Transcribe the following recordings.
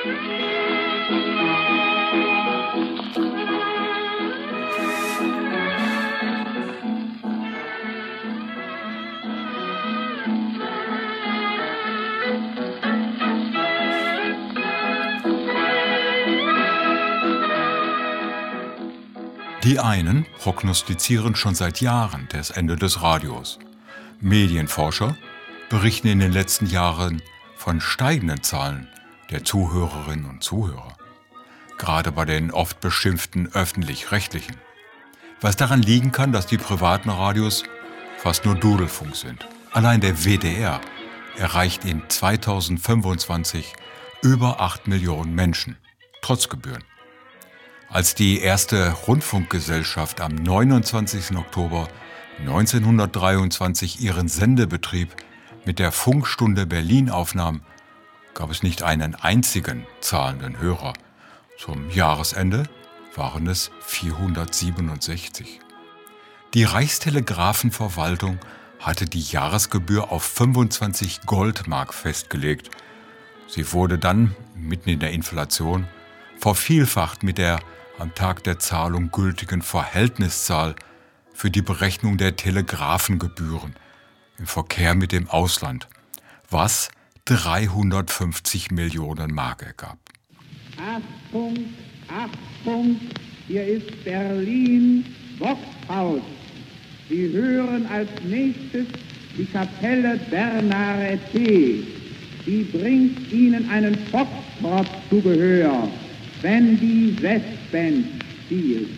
Die einen prognostizieren schon seit Jahren das Ende des Radios. Medienforscher berichten in den letzten Jahren von steigenden Zahlen der Zuhörerinnen und Zuhörer. Gerade bei den oft beschimpften Öffentlich-Rechtlichen. Was daran liegen kann, dass die privaten Radios fast nur Dudelfunk sind. Allein der WDR erreicht in 2025 über 8 Millionen Menschen, trotz Gebühren. Als die erste Rundfunkgesellschaft am 29. Oktober 1923 ihren Sendebetrieb mit der Funkstunde Berlin aufnahm, gab es nicht einen einzigen zahlenden Hörer. Zum Jahresende waren es 467. Die Reichstelegrafenverwaltung hatte die Jahresgebühr auf 25 Goldmark festgelegt. Sie wurde dann, mitten in der Inflation, vervielfacht mit der am Tag der Zahlung gültigen Verhältniszahl für die Berechnung der Telegrafengebühren im Verkehr mit dem Ausland, was 350 Millionen Mark ergab. Achtung, Achtung, hier ist Berlin, Boxhaus. Sie hören als nächstes die Kapelle Bernarete. Sie bringt Ihnen einen Foxtrott zu Gehör, wenn die Westband spielt.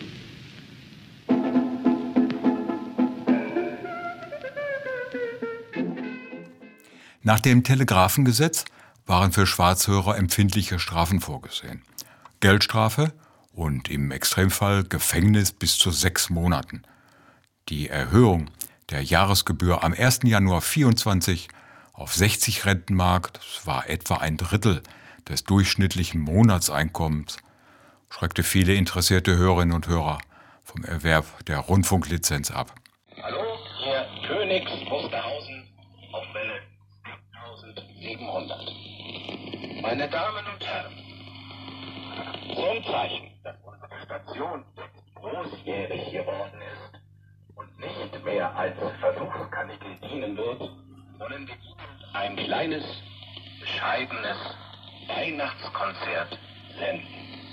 Nach dem Telegrafengesetz waren für Schwarzhörer empfindliche Strafen vorgesehen. Geldstrafe und im Extremfall Gefängnis bis zu 6 Monaten. Die Erhöhung der Jahresgebühr am 1. Januar 24 auf 60 Rentenmark, das war etwa ein Drittel des durchschnittlichen Monatseinkommens, schreckte viele interessierte Hörerinnen und Hörer vom Erwerb der Rundfunklizenz ab. Hallo, hier Königs Wusterhausen auf Welle 1700. Meine Damen und Herren, zum Zeichen, dass unsere Station großjährig geworden ist und nicht mehr als Versuchskanickel dienen wird, wollen wir Ihnen ein kleines, bescheidenes Weihnachtskonzert senden.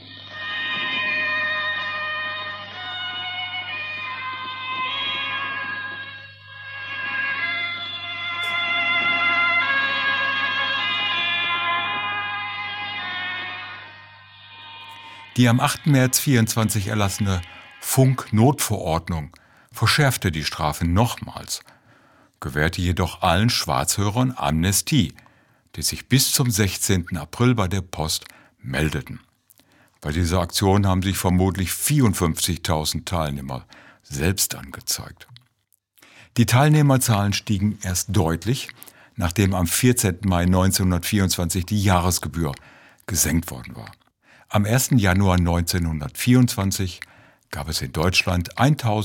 Die am 8. März 24 erlassene Funknotverordnung verschärfte die Strafe nochmals, gewährte jedoch allen Schwarzhörern Amnestie, die sich bis zum 16. April bei der Post meldeten. Bei dieser Aktion haben sich vermutlich 54.000 Teilnehmer selbst angezeigt. Die Teilnehmerzahlen stiegen erst deutlich, nachdem am 14. Mai 1924 die Jahresgebühr gesenkt worden war. Am 1. Januar 1924 gab es in Deutschland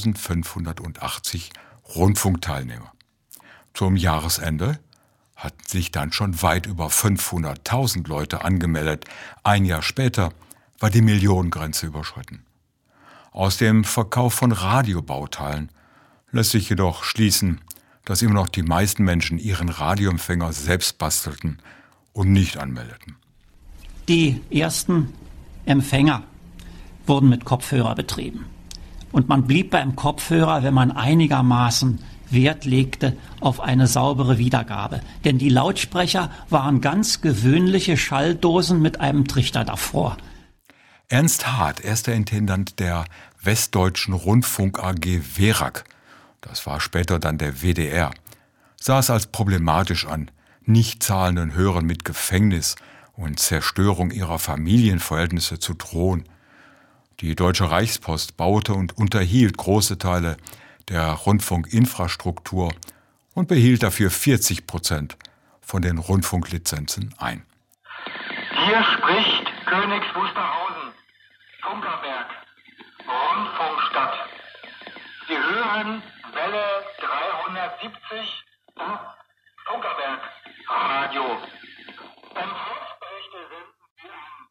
1.580 Rundfunkteilnehmer. Zum Jahresende hatten sich dann schon weit über 500.000 Leute angemeldet. Ein Jahr später war die Millionengrenze überschritten. Aus dem Verkauf von Radiobauteilen lässt sich jedoch schließen, dass immer noch die meisten Menschen ihren Radioempfänger selbst bastelten und nicht anmeldeten. Die ersten Empfänger wurden mit Kopfhörer betrieben. Und man blieb beim Kopfhörer, wenn man einigermaßen Wert legte auf eine saubere Wiedergabe. Denn die Lautsprecher waren ganz gewöhnliche Schalldosen mit einem Trichter davor. Ernst Hart, erster Intendant der Westdeutschen Rundfunk AG WERAG, das war später dann der WDR, sah es als problematisch an, nicht zahlenden Hörern mit Gefängnis und Zerstörung ihrer Familienverhältnisse zu drohen. Die Deutsche Reichspost baute und unterhielt große Teile der Rundfunkinfrastruktur und behielt dafür 40% von den Rundfunklizenzen ein. Hier spricht Königs Wusterhausen, Funkerberg, Rundfunkstadt. Sie hören Welle 370, Funkerberg, Radio. Empfangsberichte senden wir am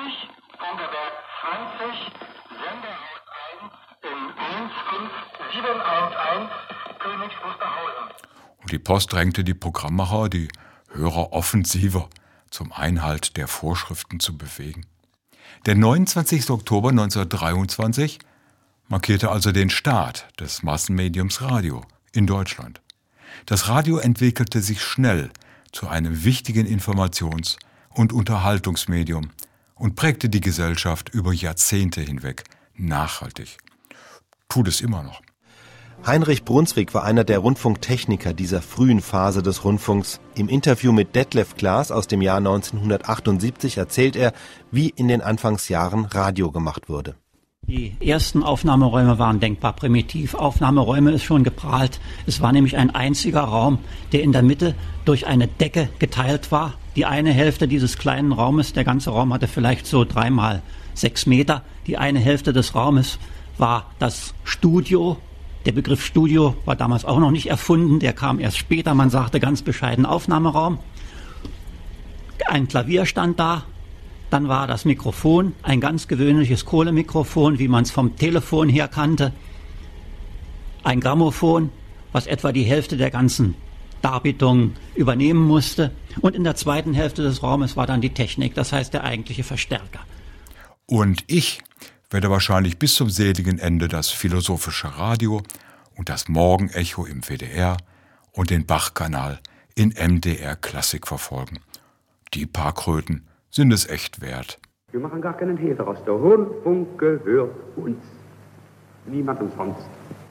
Funkerberg 20, Senderhaus 1 in 15711 Königs Wusterhausen. Und die Post drängte die Programmmacher, die Hörer offensiver zum Einhalt der Vorschriften zu bewegen. Der 29. Oktober 1923 markierte also den Start des Massenmediums Radio in Deutschland. Das Radio entwickelte sich schnell zu einem wichtigen Informations- und Unterhaltungsmedium und prägte die Gesellschaft über Jahrzehnte hinweg nachhaltig. Tut es immer noch. Heinrich Brunswick war einer der Rundfunktechniker dieser frühen Phase des Rundfunks. Im Interview mit Detlef Klaas aus dem Jahr 1978 erzählt er, wie in den Anfangsjahren Radio gemacht wurde. Die ersten Aufnahmeräume waren denkbar primitiv. Aufnahmeräume ist schon geprahlt. Es war nämlich ein einziger Raum, der in der Mitte durch eine Decke geteilt war. Die eine Hälfte dieses kleinen Raumes, der ganze Raum hatte vielleicht so 3 mal 6 Meter. Die eine Hälfte des Raumes war das Studio. Der Begriff Studio war damals auch noch nicht erfunden, der kam erst später. Man sagte ganz bescheiden Aufnahmeraum. Ein Klavier stand da. Dann war das Mikrofon, ein ganz gewöhnliches Kohlemikrofon, wie man es vom Telefon her kannte. Ein Grammophon, was etwa die Hälfte der ganzen Darbietung übernehmen musste. Und in der zweiten Hälfte des Raumes war dann die Technik, das heißt der eigentliche Verstärker. Und ich werde wahrscheinlich bis zum seligen Ende das philosophische Radio und das Morgenecho im WDR und den Bach-Kanal in MDR Klassik verfolgen. Die paar Kröten sind es echt wert. Wir machen gar keinen Hehl daraus. Der Rundfunk gehört uns. Niemandem sonst.